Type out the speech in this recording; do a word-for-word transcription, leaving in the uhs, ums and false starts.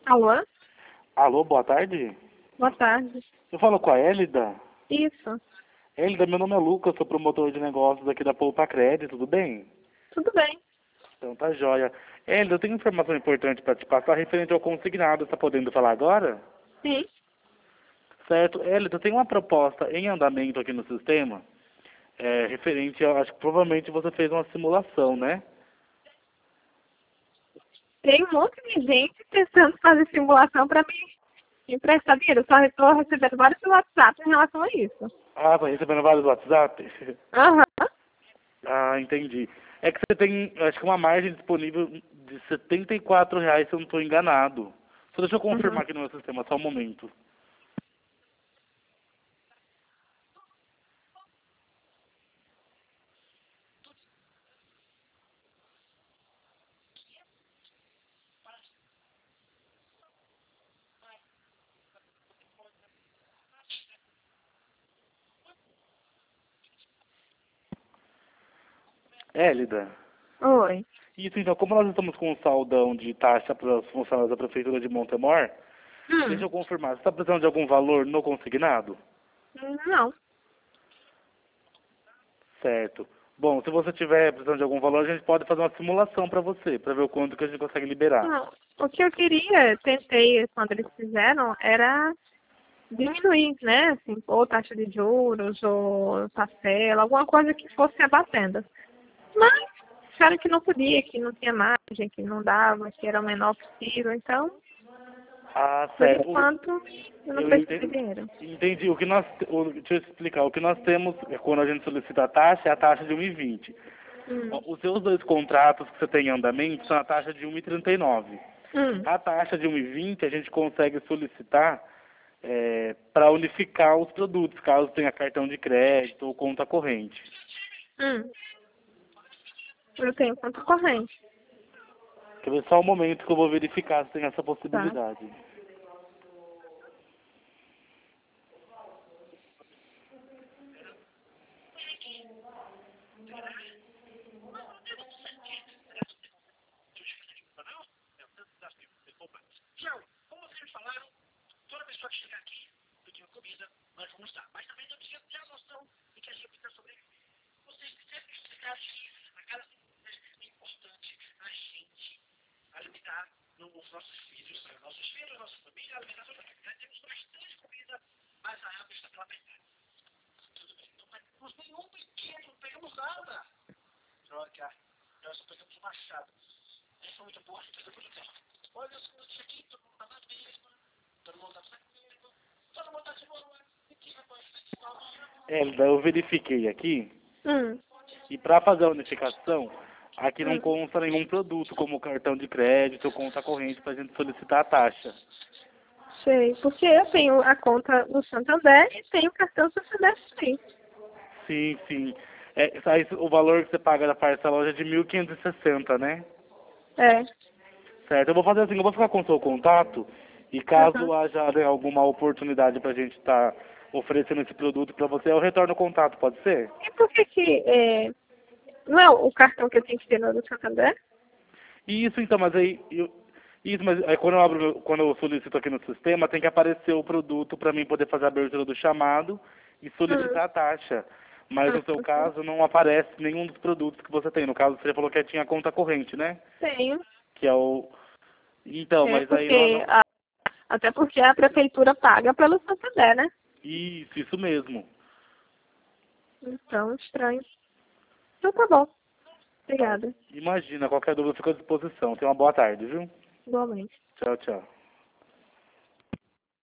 Alô? Alô, boa tarde. Boa tarde. Eu falo com a Hélida. Isso. Hélida, meu nome é Lucas, sou promotor de negócios aqui da Poupa Crédito, tudo bem? Tudo bem. Então tá jóia. Hélida, eu tenho informação importante para te passar referente ao consignado, está podendo falar agora? Sim. Certo. Hélida, eu tenho uma proposta em andamento aqui no sistema, é, referente a, acho que provavelmente você fez uma simulação, né? Tem um monte de gente tentando fazer simulação para me emprestar dinheiro. Eu só estou recebendo vários WhatsApp em relação a isso. Ah, tá recebendo vários WhatsApp? Aham. Ah, entendi. É que você tem, acho que uma margem disponível de setenta e quatro reais, se eu não estou enganado. Só deixa eu Uhum. confirmar aqui no meu sistema, só um momento. Hélida. Oi. Isso, então, como nós estamos com um saldão de taxa para os funcionários da Prefeitura de Montemor, deixa Hum. eu confirmar, você está precisando de algum valor no consignado? Não. Certo. Bom, se você tiver precisando de algum valor, a gente pode fazer uma simulação para você, para ver o quanto que a gente consegue liberar. Não. O que eu queria, tentei quando eles fizeram, era diminuir, né? Assim, ou taxa de juros, ou parcela, alguma coisa que fosse abatendo. Mas disseram que não podia, que não tinha margem, que não dava, que era o menor possível. Então, Ah, por certo. O- enquanto, eu não Eu preciso de entendi. dinheiro. Entendi. O que nós, o, deixa eu explicar. O que nós temos, é quando a gente solicita a taxa, é a taxa de um e vinte. Hum. Ó, os seus dois contratos que você tem em andamento são a taxa de um e trinta e nove. Hum. A taxa de um e vinte a gente consegue solicitar é, para unificar os produtos, caso tenha cartão de crédito ou conta corrente. Hum. Eu tenho conta corrente. Quer ver só um momento que eu vou verificar se tem essa Tá. possibilidade. É, eu verifiquei aqui Hum. e para fazer a unificação, aqui não Hum. consta nenhum produto como cartão de crédito ou conta corrente para a gente solicitar a taxa. Sei. Porque eu tenho a conta no Santander e tenho o cartão Santander sim. Sim, sim. É, aí o valor que você paga da parcela hoje é de mil quinhentos e sessenta, né? É. Certo. Eu vou fazer assim, eu vou ficar com o seu contato e Uhum. caso haja, né, alguma oportunidade para a gente estar oferecendo esse produto para você, eu retorno o contato, pode ser? E por que que... É... Não é o cartão que eu tenho que ter no do Santander? Isso então, mas aí eu, isso, mas aí quando eu abro, meu- quando eu solicito aqui no sistema, tem que aparecer o produto para mim poder fazer a abertura do chamado e Hum. solicitar a taxa. Mas no seu Uhum. caso não aparece nenhum dos produtos que você tem. No caso você falou que tinha conta corrente, né? Tenho. Que é o então, É mas aí lá porque... não. A... Até porque a prefeitura paga pelo Santander, né? Isso, isso mesmo. Então, estranho. Então tá bom. Tá. Obrigada. Imagina, qualquer dúvida fica à disposição. Tenha uma boa tarde, viu? Igualmente. Tchau, tchau.